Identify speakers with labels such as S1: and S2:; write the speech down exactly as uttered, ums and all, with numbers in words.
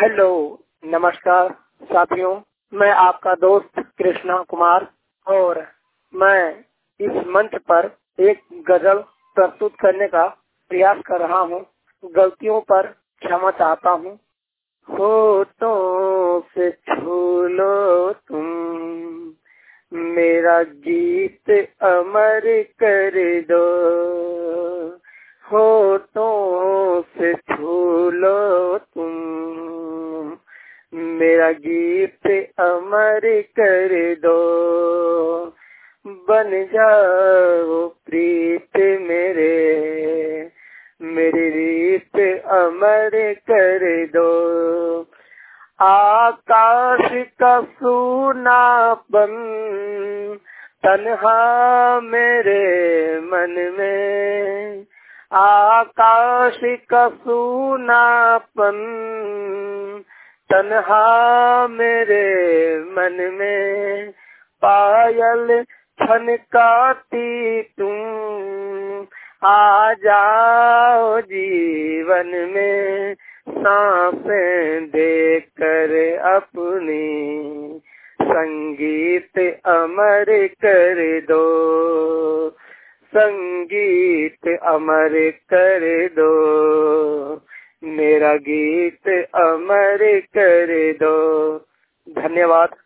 S1: Hello, नमस्कार साथियों, मैं आपका दोस्त कृष्णा कुमार और मैं इस मंच पर एक गजल प्रस्तुत करने का प्रयास कर रहा हूँ। गलतियों पर क्षमा चाहता हूँ। होठों से छू लो तुम, मेरा गीत अमर कर दो। होठों से छू लो तुम, मेरा गीत अमर कर दो। बन जाओ प्रीत मेरे, मेरी रीत अमर कर दो। आकाश का सूनापन तन्हा मेरे मन में, आकाश का सूनापन तन्हा मेरे मन में। पायल छनकाती तुम, आ जाओ जीवन में। सांसें देकर अपनी, संगीत अमर कर दो। संगीत अमर कर दो, मेरा गीत अमर कर दो। धन्यवाद।